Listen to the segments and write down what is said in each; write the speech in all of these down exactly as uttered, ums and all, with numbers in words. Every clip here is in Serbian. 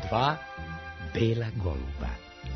dva bela goluba.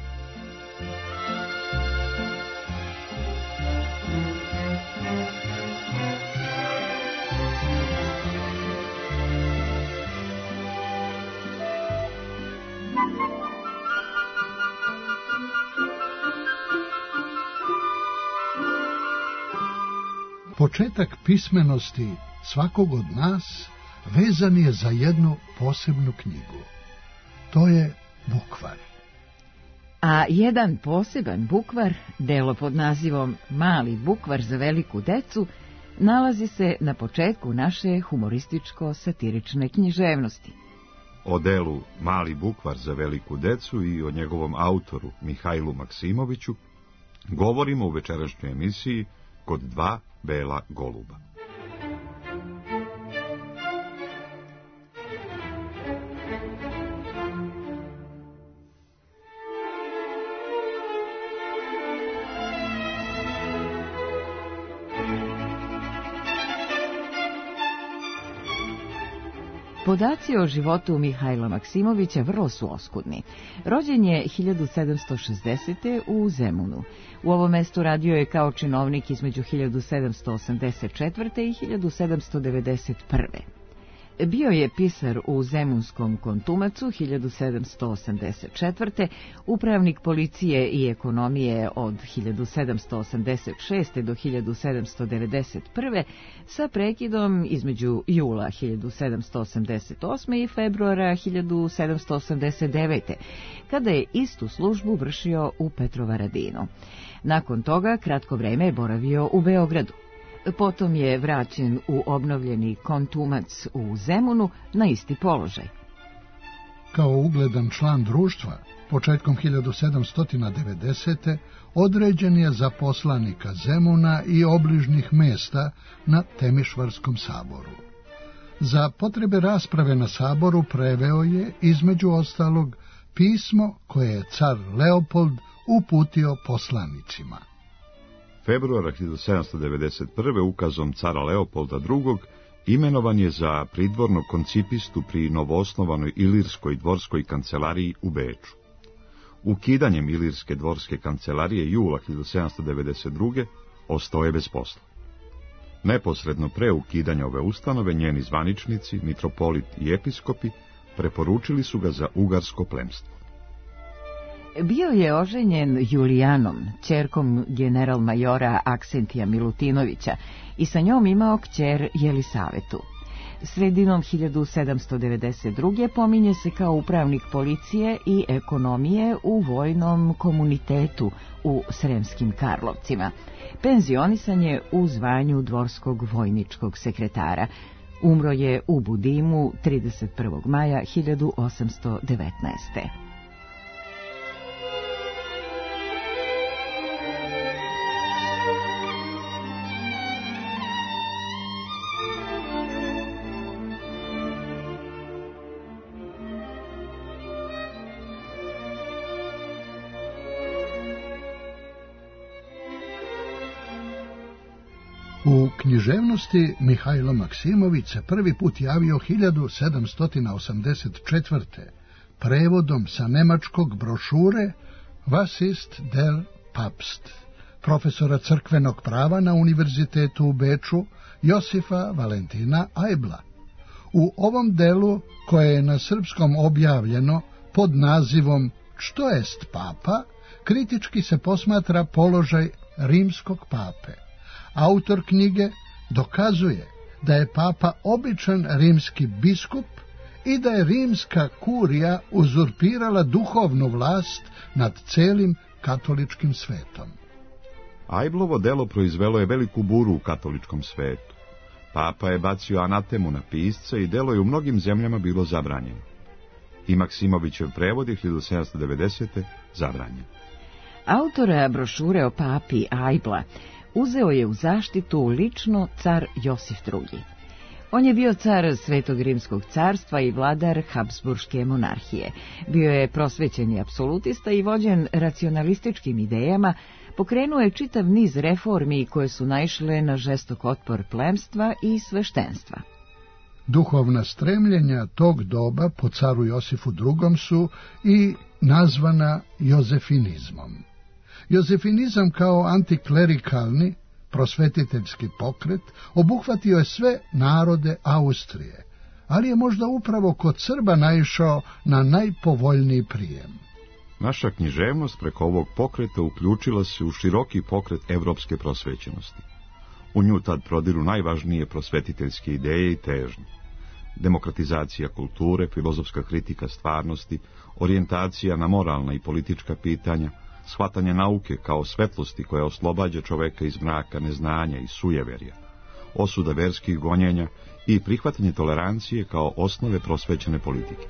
Početak pismenosti svakog od nas vezan je za jednu posebnu knjigu. To je bukvar. A jedan poseban bukvar, delo pod nazivom Mali bukvar za veliku decu, nalazi se na početku naše humorističko-satirične književnosti. O delu Mali bukvar za veliku decu i o njegovom autoru Mihajlu Maksimoviću govorimo u večerašnjoj emisiji Kod dva bela goluba. Podaci o životu Mihajla Maksimovića vrlo su oskudni. Rođen je hiljadu sedamsto šezdesete. u Zemunu. U ovom mestu radio je kao činovnik između hiljadu sedamsto osamdeset četvrte. i hiljadu sedamsto devedeset prve. Bio je pisar u Zemunskom kontumacu hiljadu sedamsto osamdeset četvrte. upravnik policije i ekonomije od hiljadu sedamsto osamdeset šeste. do hiljadu sedamsto devedeset prve. sa prekidom između jula hiljadu sedamsto osamdeset osme. i februara hiljadu sedamsto osamdeset devete. kada je istu službu vršio u Petrovaradinu. Nakon toga kratko vreme je boravio u Beogradu. Potom je vraćen u obnovljeni kontumac u Zemunu na isti položaj. Kao ugledan član društva, početkom hiljadu sedamsto devedesete. određen je za poslanika Zemuna i obližnjih mesta na Temišvarskom saboru. Za potrebe rasprave na saboru preveo je, između ostalog, pismo koje je car Leopold uputio poslanicima. Februara hiljadu sedamsto devedeset prve. ukazom cara Leopolda drugog. imenovan je za pridvornog koncipistu pri novoosnovanoj Ilirskoj dvorskoj kancelariji u Beču. Ukidanjem Ilirske dvorske kancelarije jula hiljadu sedamsto devedeset druge. ostao je bez posla. Neposredno pre ukidanja ove ustanove njeni zvaničnici, mitropolit i episkopi preporučili su ga za ugarsko plemstvo. Bio je oženjen Julijanom, ćerkom generalmajora Aksentija Milutinovića, i sa njom imao kćer Jelisavetu. Sredinom hiljadu sedamsto devedeset druge. pominje se kao upravnik policije i ekonomije u vojnom komunitetu u Sremskim Karlovcima. Penzionisan je u zvanju dvorskog vojničkog sekretara. Umro je u Budimu trideset prvog maja hiljadu osamsto devetnaeste. U književnosti Mihajlo Maksimović se prvi put javio hiljadu sedamsto osamdeset četvrte. prevodom sa nemačkog brošure Was ist der Papst, profesora crkvenog prava na univerzitetu u Beču Josifa Valentina Ajbla. U ovom delu, koje je na srpskom objavljeno pod nazivom Što jest papa, kritički se posmatra položaj rimskog pape. Autor knjige dokazuje da je papa običan rimski biskup i da je rimska kurija uzurpirala duhovnu vlast nad celim katoličkim svetom. Ajblovo delo proizvelo je veliku buru u katoličkom svetu. Papa je bacio anatemu na pisca i delo je u mnogim zemljama bilo zabranjeno. I Maksimovićev prevod je hiljadu sedamsto devedesete. zabranjen. Autora brošure o papi Ajbla uzeo je u zaštitu lično car Josif drugi. On je bio car Svetog rimskog carstva i vladar Habsburške monarhije. Bio je prosvećeni apsolutista i vođen racionalističkim idejama, pokrenuo je čitav niz reformi koje su naišle na žestok otpor plemstva i sveštenstva. Duhovna stremljenja tog doba po caru Josifu drugom su i nazvana jozefinizmom. Jozefinizam kao antiklerikalni, prosvetiteljski pokret obuhvatio je sve narode Austrije, ali je možda upravo kod Srba naišao na najpovoljniji prijem. Naša književnost preko ovog pokreta uključila se u široki pokret evropske prosvećenosti. U nju tad prodiru najvažnije prosvetiteljske ideje i težnje. Demokratizacija kulture, filozofska kritika stvarnosti, orijentacija na moralna i politička pitanja, shvatanje nauke kao svetlosti koja oslobađa čoveka iz mraka neznanja i sujeverja, osuda verskih gonjenja i prihvatanje tolerancije kao osnove prosvećene politike.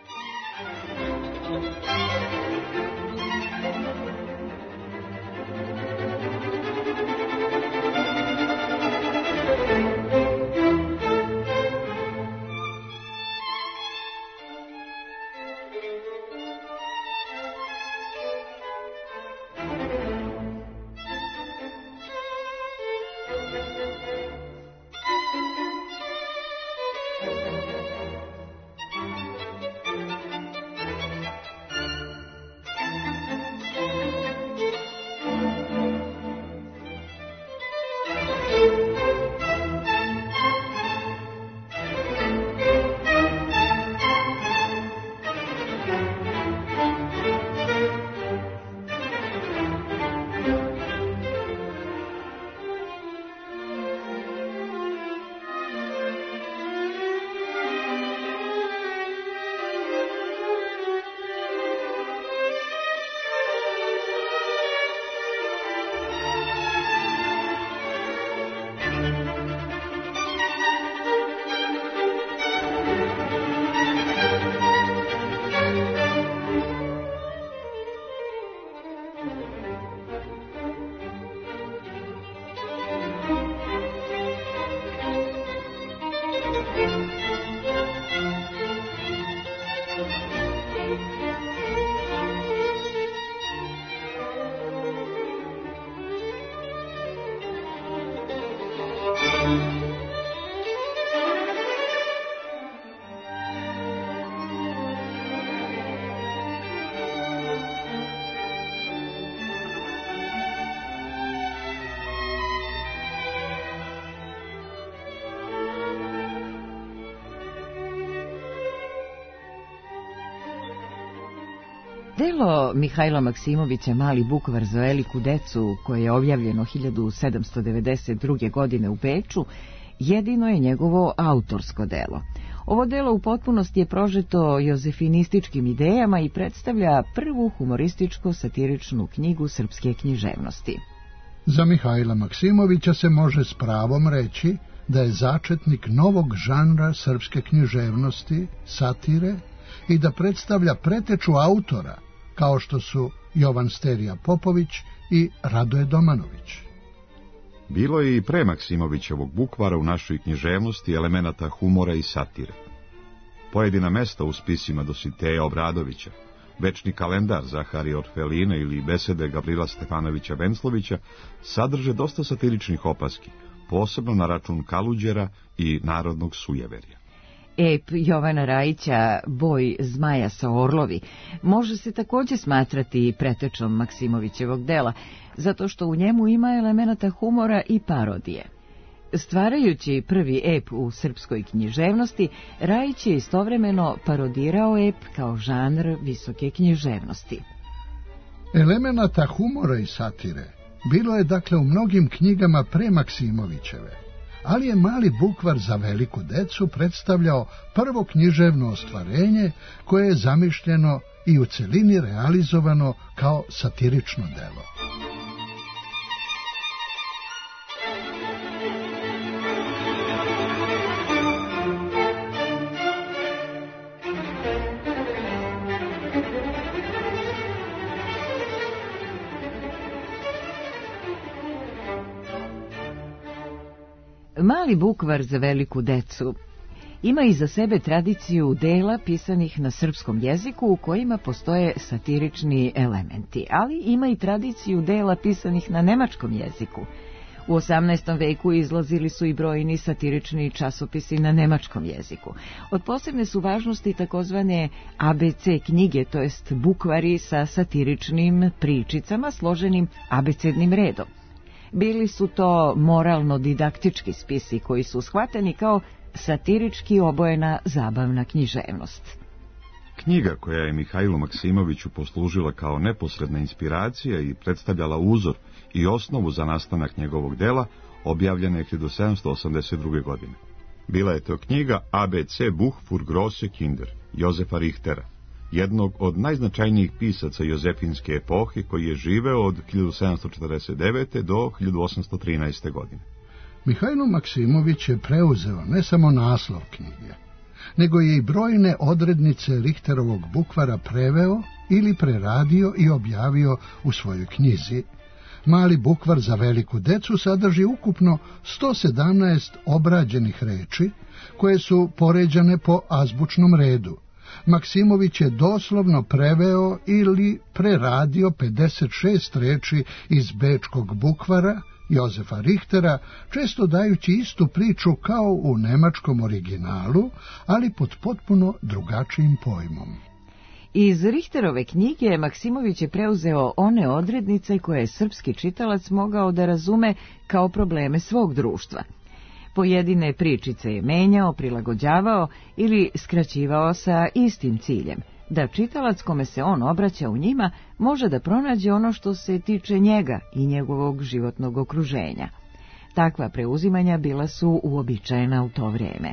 Delo Mihajla Maksimovića Mali bukvar za veliku decu, koje je objavljeno hiljadu sedamsto devedeset druge. godine u Beču, jedino je njegovo autorsko delo. Ovo delo u potpunosti je prožeto jozefinističkim idejama i predstavlja prvu humorističko-satiričnu knjigu srpske književnosti. Za Mihajla Maksimovića se može s pravom reći da je začetnik novog žanra srpske književnosti, satire, i da predstavlja preteču autora, kao što su Jovan Sterija Popović i Radoje Domanović. Bilo je i pre Maksimovićevog bukvara u našoj književnosti elemenata humora i satire. Pojedina mesta u spisima Dositeja Obradovića, Večni kalendar Zaharija Orfelina ili besede Gavrila Stefanovića Venclovića sadrže dosta satiričnih opaski, posebno na račun Kaluđera i narodnog sujeverja. Ep Jovana Rajića Boj zmaja sa orlovi može se također smatrati pretečom Maksimovićevog dela, zato što u njemu ima elemenata humora i parodije. Stvarajući prvi ep u srpskoj književnosti, Rajić je istovremeno parodirao ep kao žanr visoke književnosti. Elemenata humora i satire bilo je dakle u mnogim knjigama pre Maksimovićeve, ali je Mali bukvar za veliku decu predstavljao prvo književno ostvarenje koje je zamišljeno i u celini realizovano kao satirično delo. Mali bukvar za veliku decu ima iza sebe tradiciju dela pisanih na srpskom jeziku u kojima postoje satirični elementi, ali ima i tradiciju dela pisanih na nemačkom jeziku. U osamnaestom veku izlazili su i brojni satirični časopisi na nemačkom jeziku. Od posebne su važnosti takozvane A B C knjige, to jest bukvari sa satiričnim pričicama složenim abecednim redom. Bili su to moralno-didaktički spisi koji su shvateni kao satirički obojena zabavna književnost. Knjiga koja je Mihajlu Maksimoviću poslužila kao neposredna inspiracija i predstavljala uzor i osnovu za nastanak njegovog dela, objavljena je hiljadu sedamsto osamdeset druge. godine. Bila je to knjiga A B C Buch für große Kinder, Jozefa Richtera, jednog od najznačajnijih pisaca jozefinske epohe koji je živeo od hiljadu sedamsto četrdeset devete. do hiljadu osamsto trinaeste. godine. Mihajlo Maksimović je preuzeo ne samo naslov knjige, nego je i brojne odrednice Richterovog bukvara preveo ili preradio i objavio u svojoj knjizi. Mali bukvar za veliku decu sadrži ukupno sto sedamnaest obrađenih reči, koje su poređane po azbučnom redu. Maksimović je doslovno preveo ili preradio pedeset šest reči iz bečkog bukvara Jozefa Richtera, često dajući istu priču kao u nemačkom originalu, ali pod potpuno drugačijim pojmom. Iz Richterove knjige Maksimović je preuzeo one odrednice koje je srpski čitalac mogao da razume kao probleme svog društva. Pojedine pričice je menjao, prilagođavao ili skraćivao sa istim ciljem, da čitalac kome se on obraća u njima može da pronađe ono što se tiče njega i njegovog životnog okruženja. Takva preuzimanja bila su uobičajena u to vrijeme.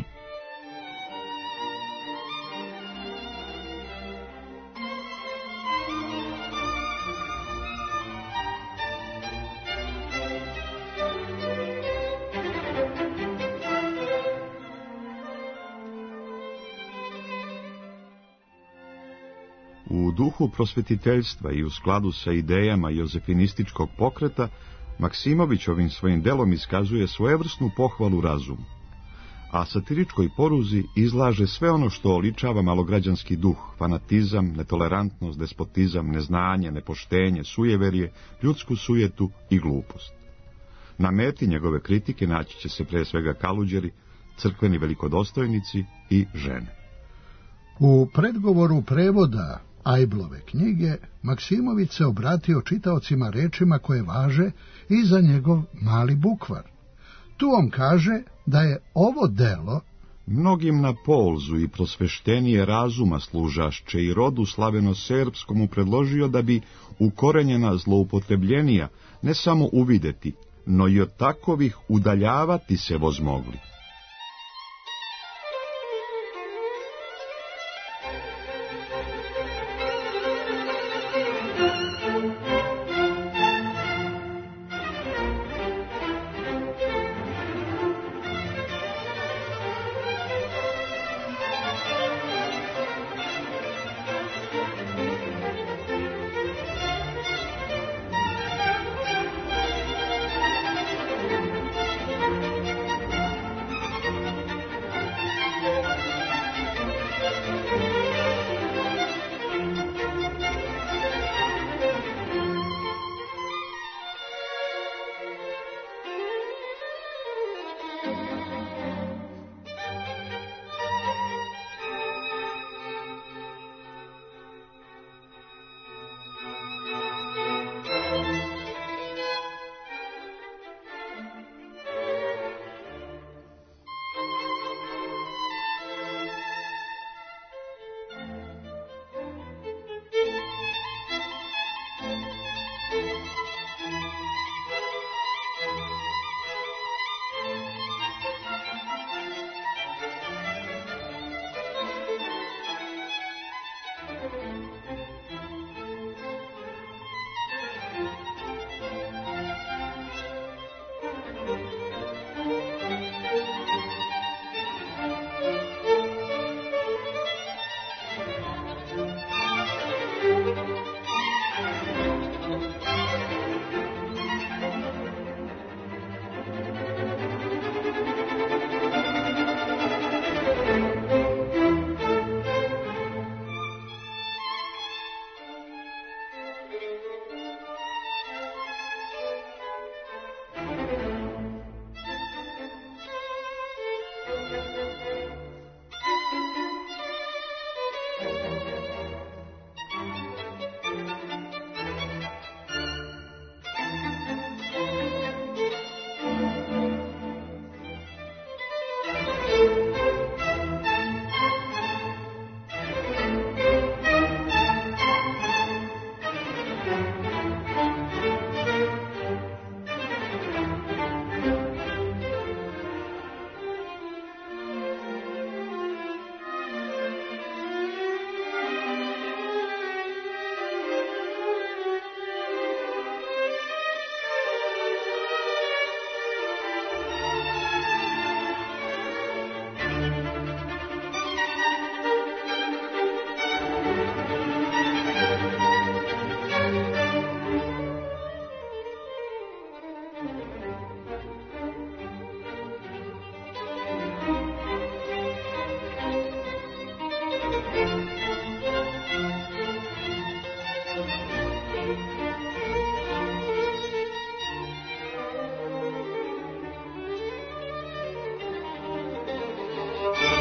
U duhu prosvetiteljstva i u skladu sa idejama jozefinističkog pokreta, Maksimović ovim svojim delom iskazuje svojevrsnu pohvalu razumu, a satiričkoj poruzi izlaže sve ono što oličava malograđanski duh, fanatizam, netolerantnost, despotizam, neznanje, nepoštenje, sujeverje, ljudsku sujetu i glupost. Na meti njegove kritike naći će se pre svega kaluđeri, crkveni velikodostojnici i žene. U predgovoru prevoda Ajblove knjige Maksimović se obratio čitaocima rečima koje važe i za njegov mali bukvar. Tu on kaže da je ovo delo mnogim na polzu i prosveštenije razuma služašće i rodu slaveno-serbskomu predložio da bi ukorenjena zloupotrebljenija ne samo uvideti, no i od takovih udaljavati se vozmogli.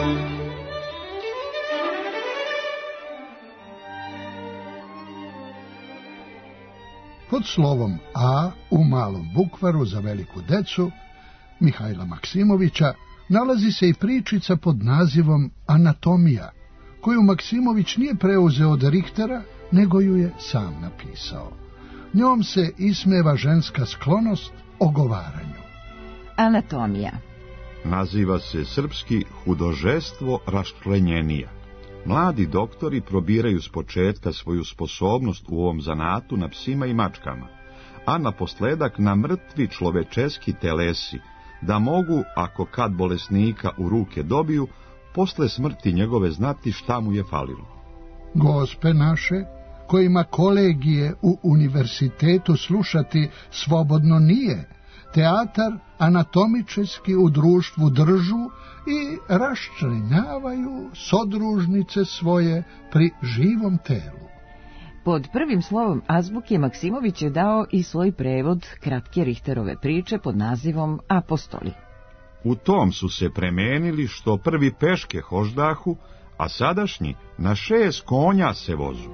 Pod slovom A u malom bukvaru za veliku decu Mihajla Maksimovića nalazi se i pričica pod nazivom Anatomija, koju Maksimović nije preuzeo od Richtera, nego ju je sam napisao. Njom se ismeva ženska sklonost ogovaranju. Anatomija. Naziva se srpski hudožestvo raščlenjenija. Mladi doktori probiraju s početka svoju sposobnost u ovom zanatu na psima i mačkama, a naposledak na mrtvi človečeski telesi, da mogu, ako kad bolesnika u ruke dobiju, posle smrti njegove znati šta mu je falilo. Gospe naše, kojima kolegije u univerzitetu slušati slobodno nije, teatar anatomičeski u društvu držu i raščlenjavaju sodružnice svoje pri živom telu. Pod prvim slovom azbuke Maksimović je dao i svoj prevod kratke Richterove priče pod nazivom Apostoli. U tom su se premenili što prvi peške hoždahu, a sadašnji na šest konja se vozu.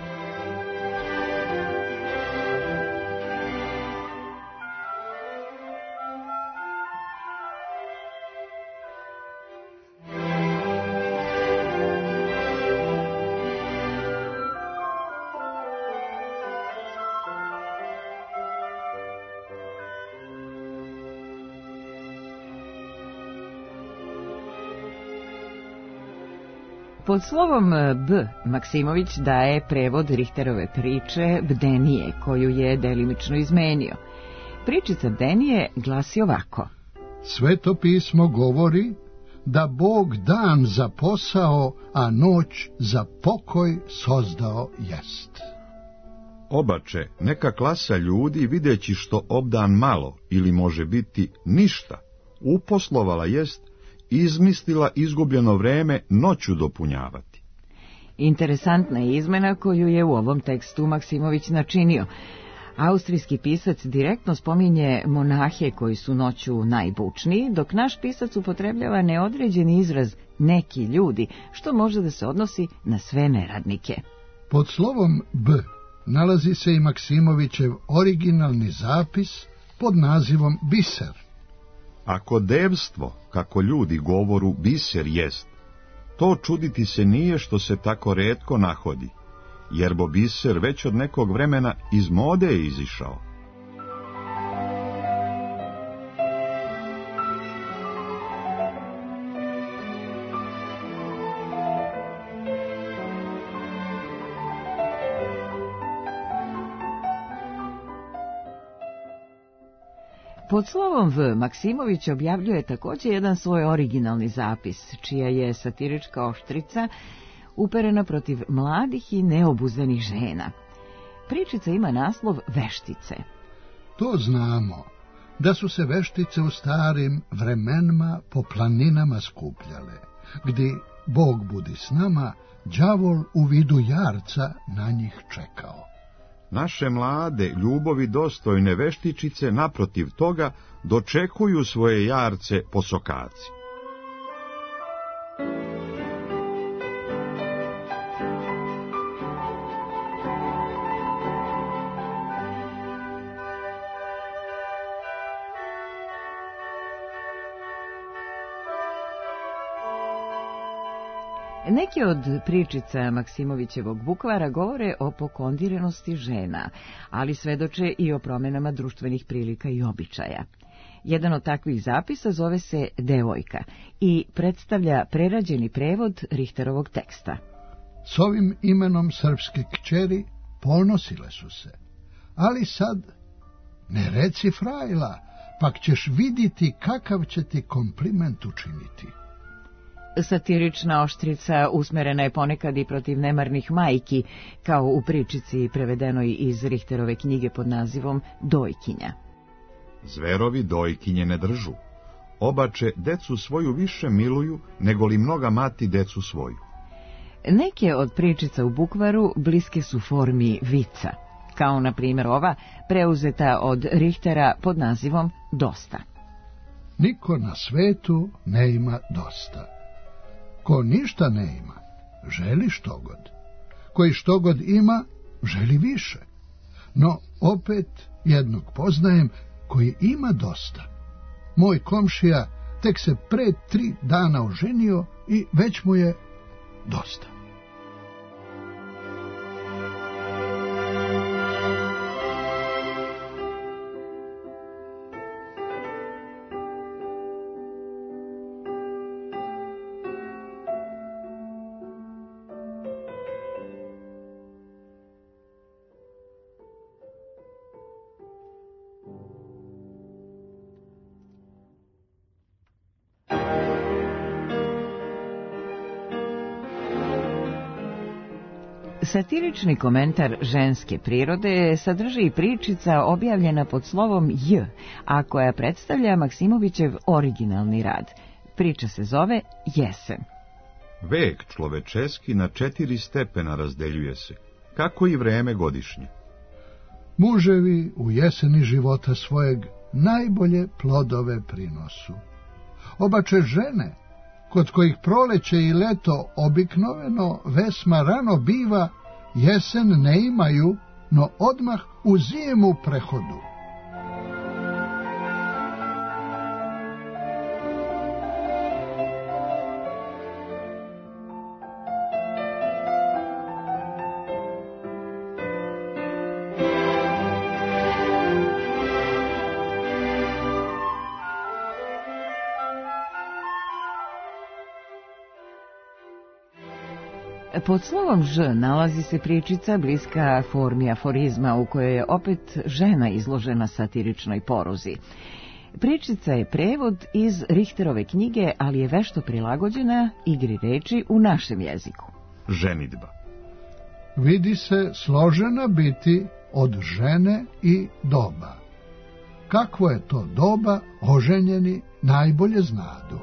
Pod slovom B Maksimović daje prevod Richterove priče Bdenije, koju je delimično izmenio. Pričica Bdenije glasi ovako. Sveto pismo govori da Bog dan za posao, a noć za pokoj sozdao jest. Obače, neka klasa ljudi, videći što obdan malo ili može biti ništa, uposlovala jest, izmislila izgubljeno vreme noću dopunjavati. Interesantna je izmena koju je u ovom tekstu Maksimović načinio. Austrijski pisac direktno spominje monahe koji su noću najbučniji, dok naš pisac upotrebljava neodređeni izraz neki ljudi, što može da se odnosi na sve neradnike. Pod slovom B nalazi se i Maksimovićev originalni zapis pod nazivom Biser. Ako devstvo, kako ljudi govoru, biser jest, to čuditi se nije što se tako retko nahodi, jer bo biser već od nekog vremena iz mode je izišao. Pod slovom V Maksimović objavljuje također jedan svoj originalni zapis, čija je satirička oštrica uperena protiv mladih i neobuzdanih žena. Pričica ima naslov Veštice. To znamo, da su se veštice u starim vremenima po planinama skupljale, gdje Bog budi s nama, đavol u vidu jarca na njih čekao. Naše mlade, ljubovi dostojne veštičice, naprotiv toga, dočekuju svoje jarce po sokaci. Neke od pričica Maksimovićevog bukvara govore o pokondiranosti žena, ali svedoče i o promjenama društvenih prilika i običaja. Jedan od takvih zapisa zove se Devojka i predstavlja prerađeni prevod Richterovog teksta. S ovim imenom srpske kćeri ponosile su se, ali sad ne reci frajla, pak ćeš vidjeti kakav će ti kompliment učiniti. Satirična oštrica usmerena je ponekad i protiv nemarnih majki, kao u pričici prevedenoj iz Richterove knjige pod nazivom Dojkinja. Zverovi dojkinje ne držu. Obače decu svoju više miluju, nego li mnoga mati decu svoju. Neke od pričica u bukvaru bliske su formi vica, kao na primjer ova, preuzeta od Richtera pod nazivom Dosta. Niko na svetu ne ima dosta. Ko ništa ne ima, želi štogod. Koji štogod ima, želi više. No opet jednog poznajem koji ima dosta. Moj komšija tek se pre tri dana oženio i već mu je dosta. Satirični komentar ženske prirode sadrži i pričica objavljena pod slovom J, a koja predstavlja Maksimovićev originalni rad. Priča se zove Jesen. Vek človečeski na četiri stepena razdeljuje se, kako i vreme godišnje. Muževi u jeseni života svojeg najbolje plodove prinosu. Obače žene, kod kojih proleće i leto obiknoveno vesma rano biva, jesen ne imaju, no odmah u zimu prehodu. Pod slovom Ž nalazi se pričica bliska formi aforizma u kojoj je opet žena izložena satiričnoj poruzi. Pričica je prevod iz Richterove knjige, ali je vešto prilagođena igri reči u našem jeziku. Ženidba. Vidi se složena biti od žene i doba. Kakvo je to doba, oženjeni najbolje znadu.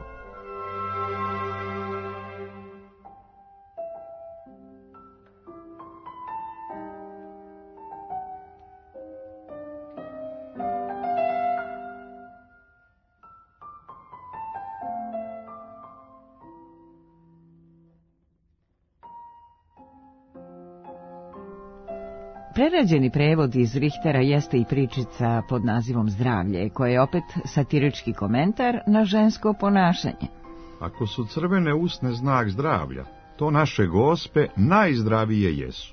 Prerađeni prevod iz Richtera jeste i pričica pod nazivom Zdravlje, koja je opet satirički komentar na žensko ponašanje. Ako su crvene usne znak zdravlja, to naše gospe najzdravije jesu.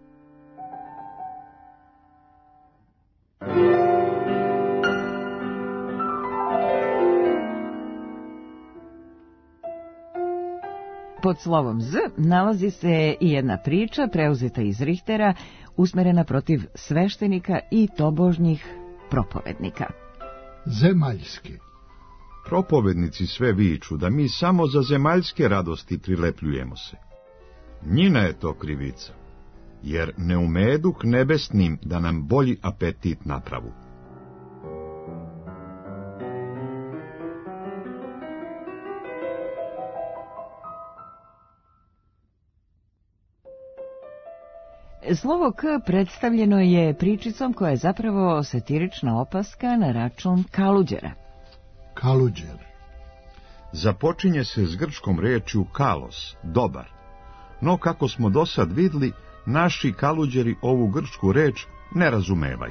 Pod slovom Z nalazi se i jedna priča preuzeta iz Richtera, usmerena protiv sveštenika i tobožnjih propovednika. Zemaljski. Propovednici sve viču da mi samo za zemaljske radosti prilepljujemo se. Njina je to krivica, jer ne umeduk nebesnim da nam bolji apetit napravu. Slovo K predstavljeno je pričicom koja je zapravo satirična opaska na račun kaluđera. Kaluđer. Započinje se s grčkom rečju kalos, dobar. No, kako smo dosad vidli, naši kaluđeri ovu grčku reč ne razumevaju.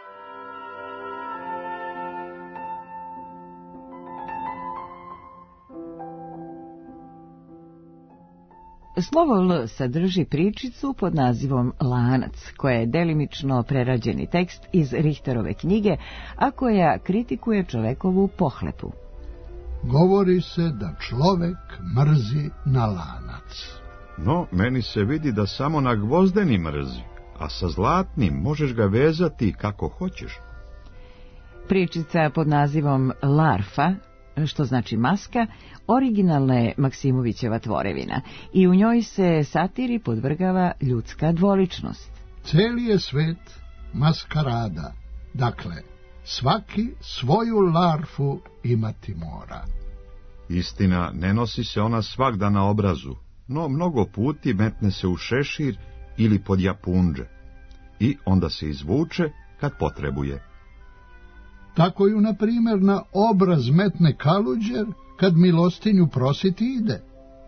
Slovo L sadrži pričicu pod nazivom Lanac, koja je delimično prerađeni tekst iz Richterove knjige, a koja kritikuje čovekovu pohlepu. Govori se da čovek mrzi na lanac. No, meni se vidi da samo na gvozdeni mrzi, a sa zlatnim možeš ga vezati kako hoćeš. Pričica pod nazivom Larfa, što znači maska, originalna je Maksimovićeva tvorevina i u njoj se satiri podvrgava ljudska dvoličnost. Celi je svet maskarada, dakle, svaki svoju larfu imati mora. Istina, ne nosi se ona svagda na obrazu, no mnogo puti metne se u šešir ili pod japunđe i onda se izvuče kad potrebuje. Tako ju, na primjer, na obraz metne kaluđer kad milostinju prositi ide.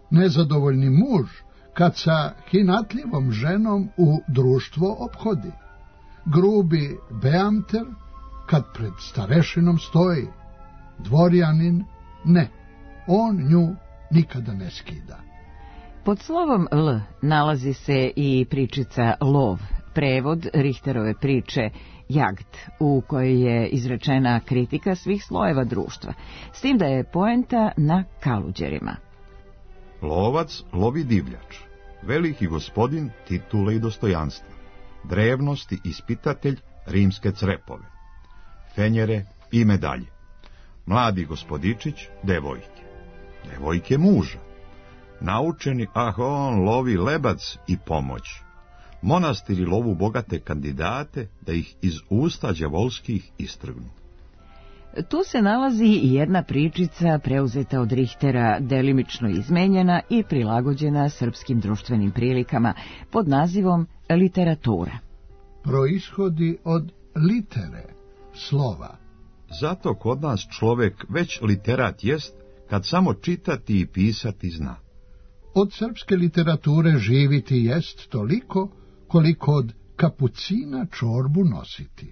nezadovoljni muž kad sa hinatljivom ženom u društvo ophodi, grubi beamter kad pred starešinom stoji, dvorjanin ne, on nju nikada ne skida. Pod slovom L nalazi se i pričica Lov, prevod Richterove priče Jagd, u kojoj je izrečena kritika svih slojeva društva, s tim da je poenta na kaluđerima. Lovac lovi divljač, veliki gospodin titule i dostojanstva, drevnosti ispitatelj rimske crepove, fenjere i medalje, mladi gospodičić devojke, devojke muža, naučeni, ah on lovi lebac i pomoć, monastiri lovu bogate kandidate da ih iz usta đavolskih istrgnu. Tu se nalazi i jedna pričica preuzeta od Richtera, delimično izmenjena i prilagođena srpskim društvenim prilikama pod nazivom Literatura. Proishodi od litere, slova. Zato kod nas čovek već literat jest kad samo čitati i pisati zna. Od srpske literature živiti jest toliko koliko od kapucina čorbu nositi.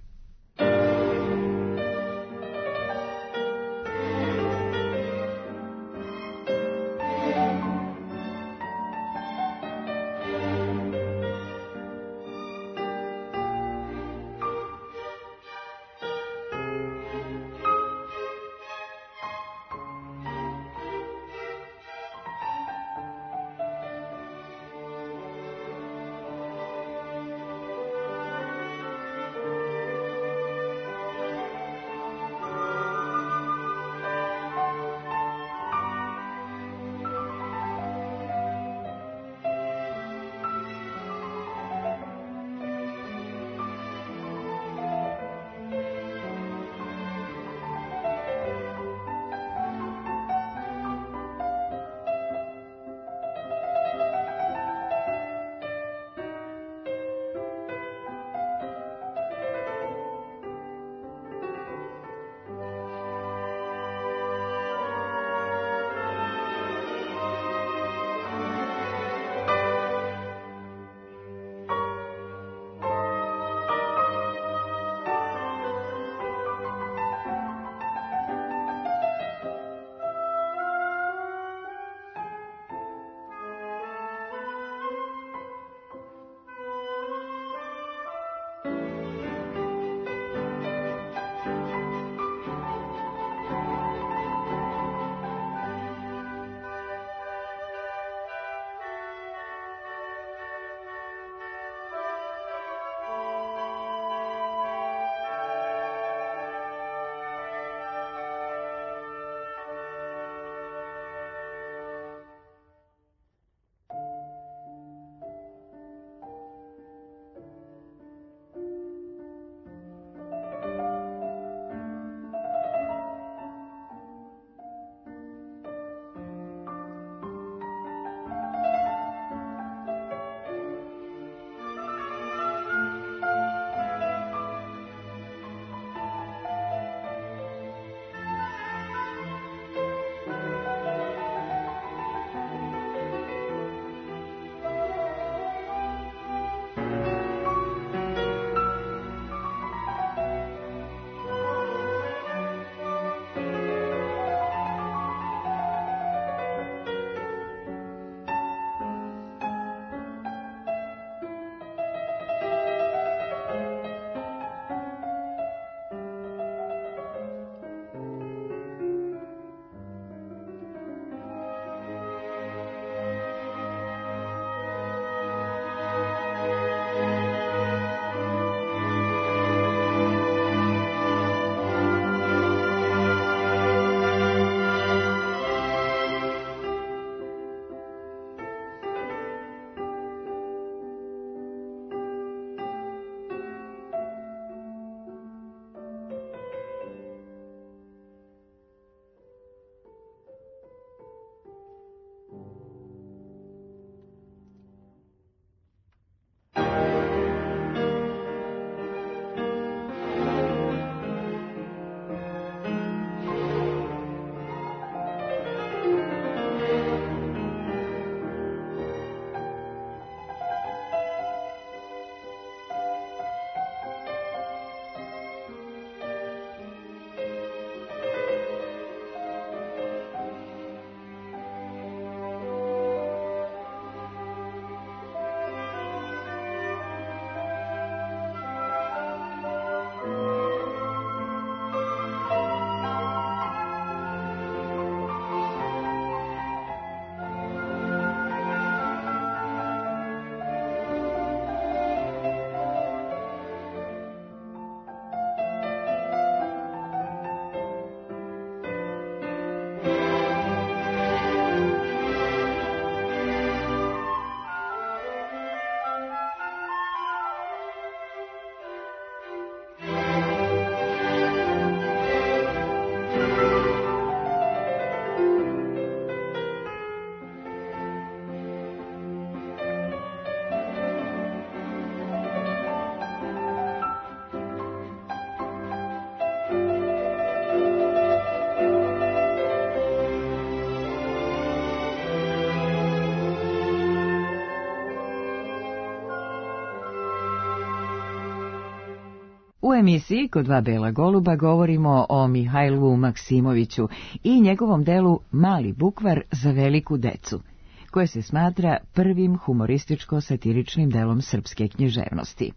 U emisiji Kod dva bela goluba govorimo o Mihajlu Maksimoviću i njegovom delu Mali bukvar za veliku decu, koje se smatra prvim humorističko-satiričnim delom srpske književnosti.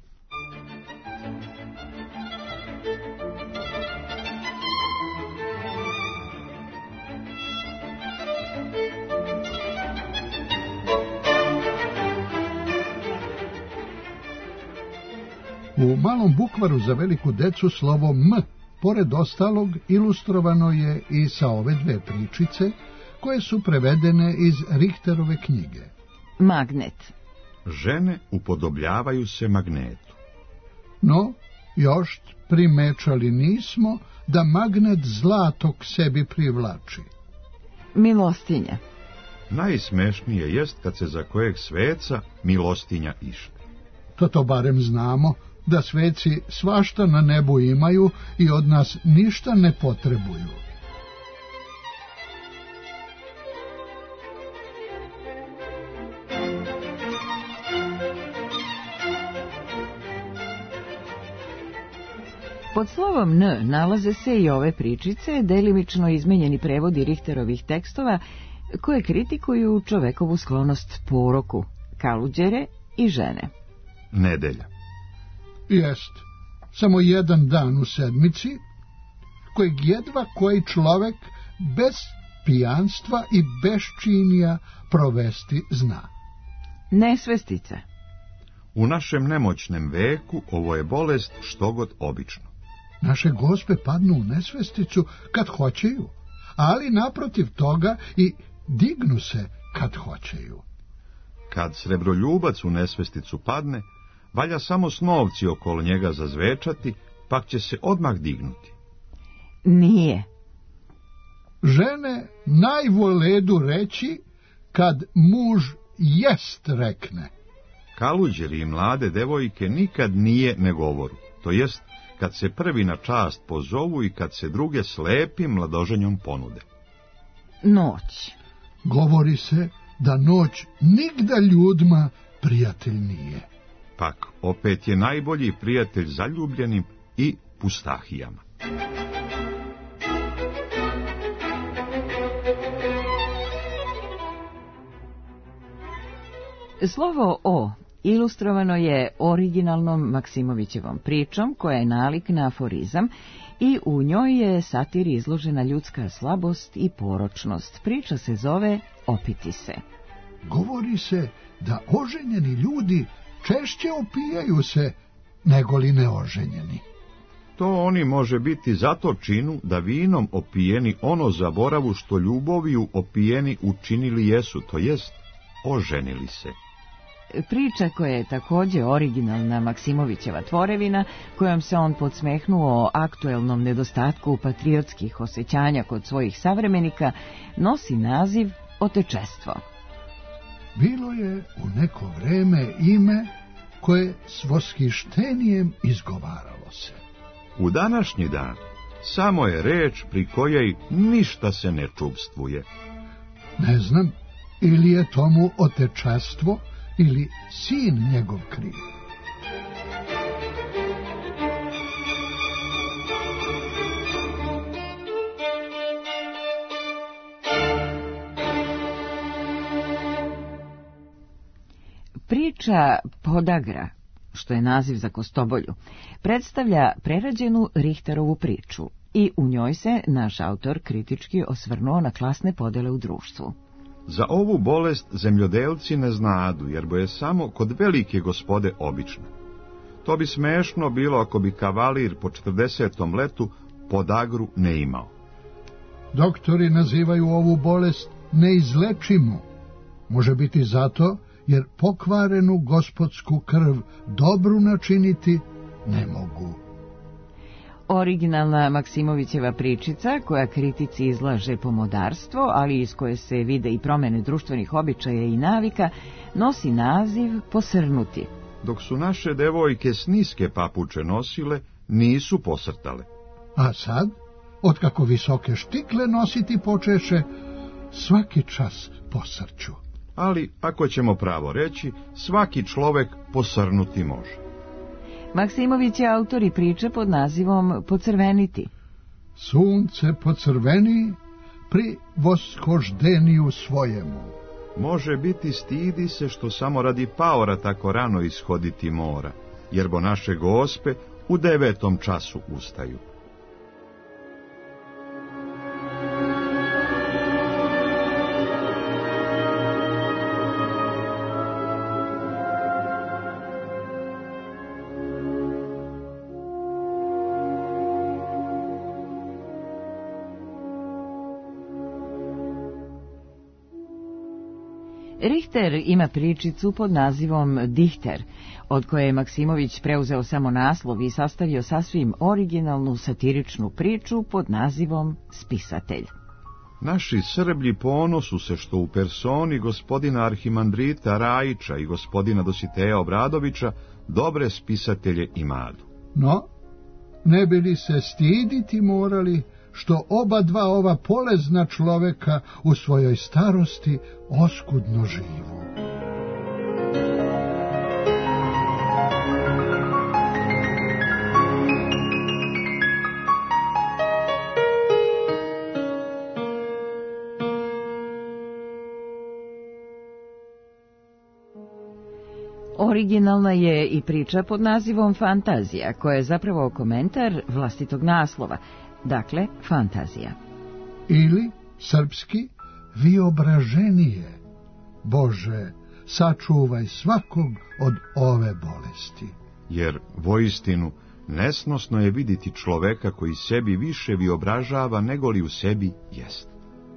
U Malom bukvaru za veliku decu slovo M, pored ostalog, ilustrovano je i sa ove dve pričice, koje su prevedene iz Richterove knjige. Magnet. Žene upodobljavaju se magnetu. No, još primečali nismo da magnet zlato k sebi privlači. Milostinja. Najsmešnije jest kad se za kojeg sveca milostinja ište. To to barem znamo, da sveci svašta na nebu imaju i od nas ništa ne potrebuju. Pod slovom N nalaze se i ove pričice, delimično izmenjeni prevodi Richterovih tekstova, koje kritikuju čovekovu sklonost poroku, kaluđere i žene. Nedelja. Jest, samo jedan dan u sedmici, kojeg jedva koji čovek bez pijanstva i beščinija provesti zna. Nesvestica. U našem nemoćnem veku ovo je bolest štogod obično. Naše gospe padnu u nesvesticu kad hoćeju, ali naprotiv toga i dignu se kad hoćeju. Kad srebroljubac u nesvesticu padne, valja samo s novci okolo njega zazvečati, pak će se odmah dignuti. Nije. Žene najvoledu reći kad muž jest rekne. Kaluđeri i mlade devojke nikad nije ne govoru, to jest kad se prvi na čast pozovu i kad se druge slepim mladoženjom ponude. Noć. Govori se da noć nigda ljudima prijatelj nije. Pak opet je najbolji prijatelj zaljubljenim i pustahijama. Slovo O ilustrovano je originalnom Maksimovićevom pričom, koja je nalik na aforizam, i u njoj je satiri izložena ljudska slabost i poročnost. Priča se zove Opiti se. Govori se da oženjeni ljudi češće opijaju se nego li neoženjeni. To oni može biti zato činu da vinom opijeni ono zaboravu što ljuboviju opijeni učinili jesu, to jest oženili se. Priča koja je također originalna Maksimovićeva tvorevina, kojom se on podsmehnuo o aktuelnom nedostatku patriotskih osjećanja kod svojih savremenika, nosi naziv Otečestvo. Bilo je u neko vreme ime koje s восхищением izgovaralo se. U današnji dan samo je reč pri kojej ništa se ne čuvstvuje. Ne znam, ili je tomu otečestvo, ili sin njegov kriv. Priča Podagra, što je naziv za Kostobolju, predstavlja prerađenu Richterovu priču i u njoj se naš autor kritički osvrnuo na klasne podele u društvu. Za ovu bolest zemljodelci ne znadu, jer bo je samo kod velike gospode obična. To bi smešno bilo ako bi kavalir po četrdesetom letu podagru ne imao. Doktori nazivaju ovu bolest neizlečimu. Može biti zato jer pokvarenu gospodsku krv dobru načiniti ne mogu. Originalna Maksimovićeva pričica, koja kritici izlaže pomodarstvo, ali iz koje se vide i promjene društvenih običaja i navika, nosi naziv Posrnuti. Dok su naše devojke s niske papuče nosile, nisu posrtale. A sad, otkako visoke štikle nositi počeše, svaki čas posrću. Ali, ako ćemo pravo reći, svaki človek posrnuti može. Maksimović je autor i priče pod nazivom Pocrveniti. Sunce pocrveni pri voskoždeniju svojemu. Može biti stidi se što samo radi paora tako rano ishoditi mora, jer bo naše gospe u devetom času ustaju. Richter ima pričicu pod nazivom Dihter, od koje je Maksimović preuzeo samo naslov i sastavio sasvim originalnu satiričnu priču pod nazivom Spisatelj. Naši Srblji ponosu se što u personi gospodina arhimandrita Rajića i gospodina Dositeja Obradovića dobre spisatelje imadu. No, ne bi li se stiditi morali što oba dva ova polezna človeka u svojoj starosti oskudno živu. Originalna je i priča pod nazivom Fantazija, koja je zapravo komentar vlastitog naslova, dakle fantazija. Ili, srpski, viobraženije. Bože, sačuvaj svakog od ove bolesti. Jer, voistinu, nesnosno je vidjeti čoveka koji sebi više viobražava nego li u sebi jest.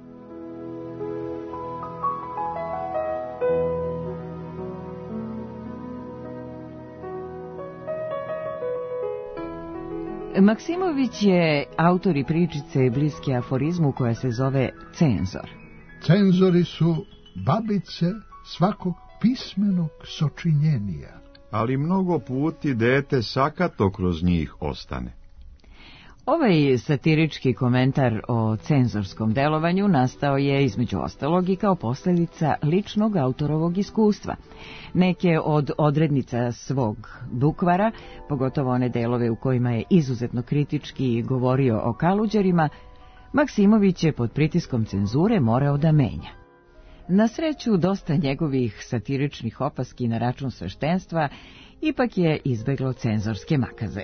Maksimović je autor i pričice bliske aforizmu koja se zove Cenzor. Cenzori su babice svakog pismenog sočinjenija. Ali mnogo puti dete sakato kroz njih ostane. Ovaj satirički komentar o cenzorskom delovanju nastao je između ostalog i kao posljedica ličnog autorovog iskustva. Neke od odrednica svog bukvara, pogotovo one delove u kojima je izuzetno kritički govorio o kaluđerima, Maksimović je pod pritiskom cenzure morao da menja. Na sreću, dosta njegovih satiričnih opaski na račun sveštenstva ipak je izbeglo cenzorske makaze.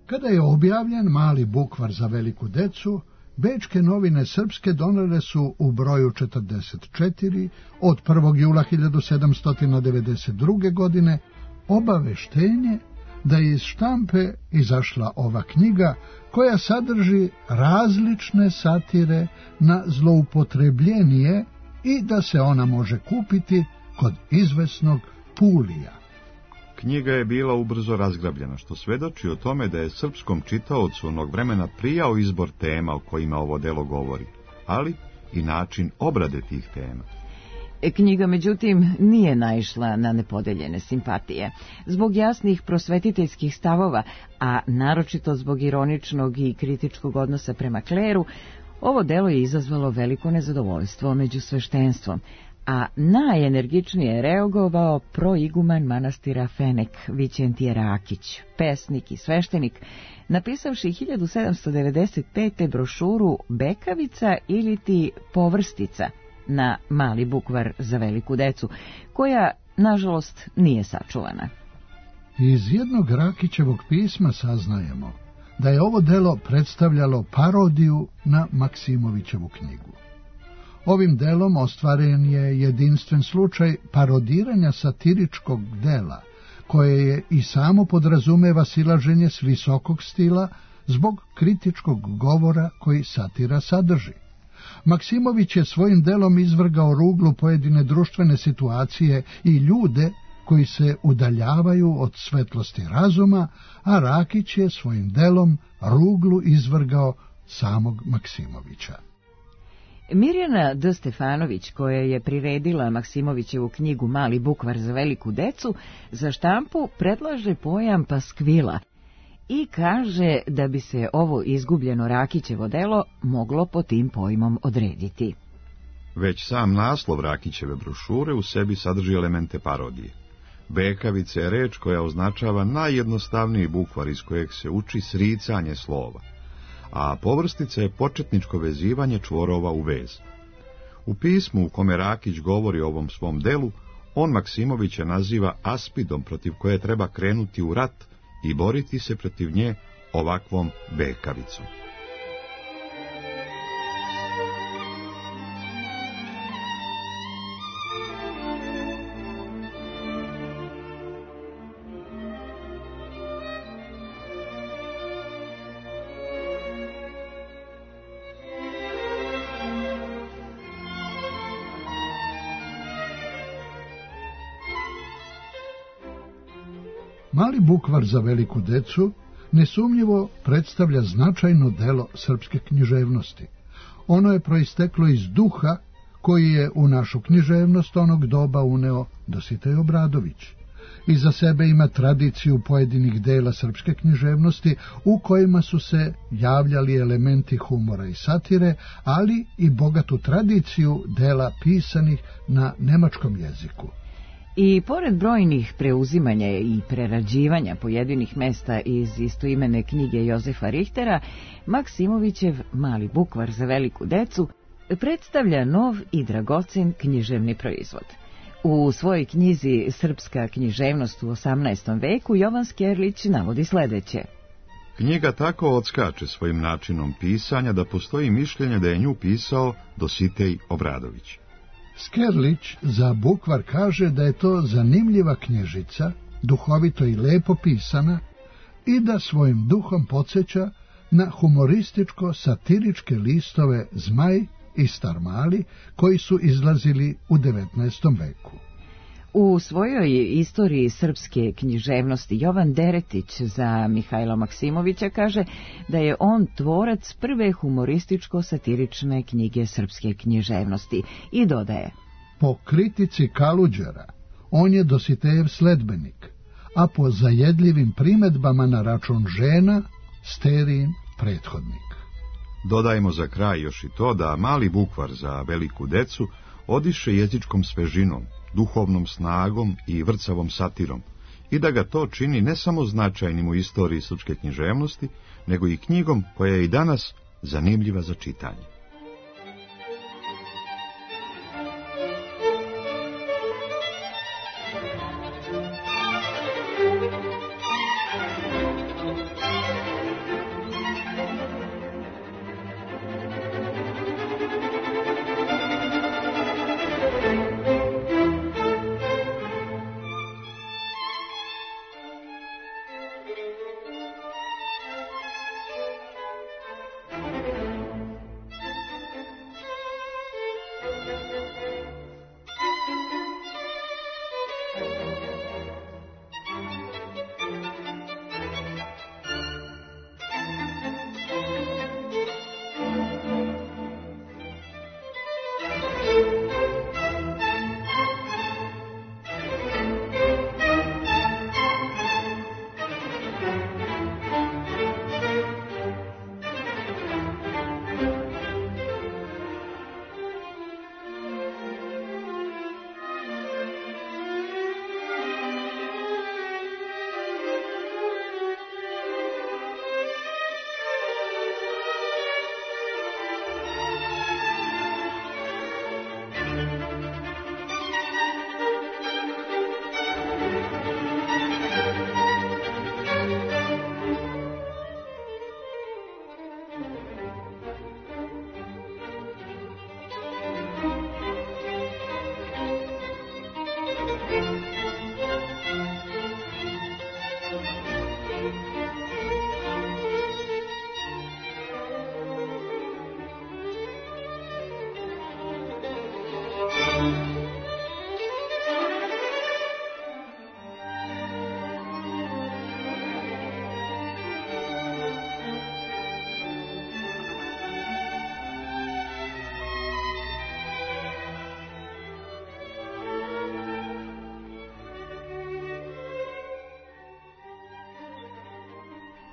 Kada je objavljen Mali bukvar za veliku decu, Bečke novine srpske donele su u broju četrdeset četiri od prvog jula hiljadu sedamsto devedeset druge. godine obaveštenje da je iz štampe izašla ova knjiga koja sadrži različne satire na zloupotrebljenje i da se ona može kupiti kod izvesnog Pulija. Knjiga je bila ubrzo razgrabljena, što svedoči o tome da je srpskom čitaocu onog vremena prijao izbor tema o kojima ovo delo govori, ali i način obrade tih tema. Knjiga, međutim, nije naišla na nepodeljene simpatije. Zbog jasnih prosvetiteljskih stavova, a naročito zbog ironičnog i kritičkog odnosa prema kleru, ovo delo je izazvalo veliko nezadovoljstvo među sveštenstvom, a najenergičnije je reagovao proiguman manastira Fenek Vićentije Rakić, pesnik i sveštenik, napisavši hiljadu sedamsto devedeset pete. brošuru Bekavica ili ti Povrstica na Mali bukvar za veliku decu, koja, nažalost, nije sačuvana. Iz jednog Rakićevog pisma saznajemo da je ovo delo predstavljalo parodiju na Maksimovićevu knjigu. Ovim delom ostvaren je jedinstven slučaj parodiranja satiričkog dela, koje je i samo podrazumeva silaženje s visokog stila zbog kritičkog govora koji satira sadrži. Maksimović je svojim delom izvrgao ruglu pojedine društvene situacije i ljude koji se udaljavaju od svetlosti razuma, a Rakić je svojim delom ruglu izvrgao samog Maksimovića. Mirjana D. Stefanović, koja je priredila Maksimovićevu knjigu Mali bukvar za veliku decu, za štampu predlaže pojam paskvila i kaže da bi se ovo izgubljeno Rakićevo delo moglo po tim pojmom odrediti. Već sam naslov Rakićeve brošure u sebi sadrži elemente parodije. Bekavica je reč koja označava najjednostavniji bukvar iz kojeg se uči sricanje slova, a Povrstica je početničko vezivanje čvorova u vez. U pismu u kome Rakić govori o ovom svom delu, on Maksimovića naziva aspidom protiv koje treba krenuti u rat i boriti se protiv nje ovakvom bekavicom. Mali bukvar za veliku decu nesumnjivo predstavlja značajno delo srpske književnosti. Ono je proisteklo iz duha koji je u našu književnost onog doba uneo Dositej Obradović. Iza sebe ima tradiciju pojedinih dela srpske književnosti u kojima su se javljali elementi humora i satire, ali i bogatu tradiciju dela pisanih na nemačkom jeziku. I pored brojnih preuzimanja i prerađivanja pojedinih mesta iz istoimene knjige Jozefa Richtera, Maksimovićev Mali bukvar za veliku decu predstavlja nov i dragocen književni proizvod. U svojoj knjizi Srpska književnost u osamnaestom veku Jovan Skerlić navodi sledeće. Knjiga tako odskače svojim načinom pisanja da postoji mišljenje da je nju pisao Dositej Obradović. Skerlić za bukvar kaže da je to zanimljiva knjižica, duhovito i lepo pisana i da svojim duhom podsjeća na humorističko-satiričke listove Zmaj i Star Mali koji su izlazili u devetnaestom veku. U svojoj istoriji srpske književnosti Jovan Deretić za Mihajla Maksimovića kaže da je on tvorac prve humorističko-satirične knjige srpske književnosti i dodaje: po kritici Kaluđera on je Dositejev sledbenik, a po zajedljivim primedbama na račun žena Sterijin prethodnik. Dodajmo za kraj još i to da Mali bukvar za veliku decu odiše jezičkom svežinom, duhovnom snagom i vrcavom satirom, i da ga to čini ne samo značajnim u istoriji srpske književnosti, nego i knjigom koja je i danas zanimljiva za čitanje.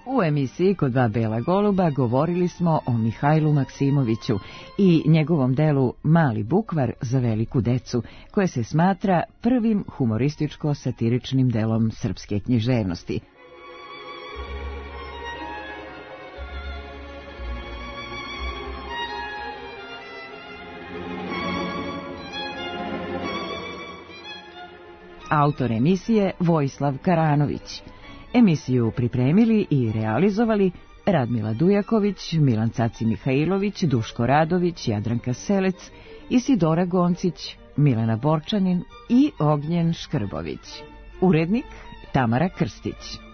U emisiji Kod dva bela goluba govorili smo o Mihajlu Maksimoviću i njegovom delu Mali bukvar za veliku decu, koje se smatra prvim humorističko-satiričnim delom srpske književnosti. Autor emisije Vojislav Karanović. Emisiju pripremili i realizovali Radmila Dujaković, Milan Caci Mihajlović, Duško Radović, Jadranka Selec, Isidora Goncić, Milena Borčanin i Ognjen Škrbović. Urednik Tamara Krstić.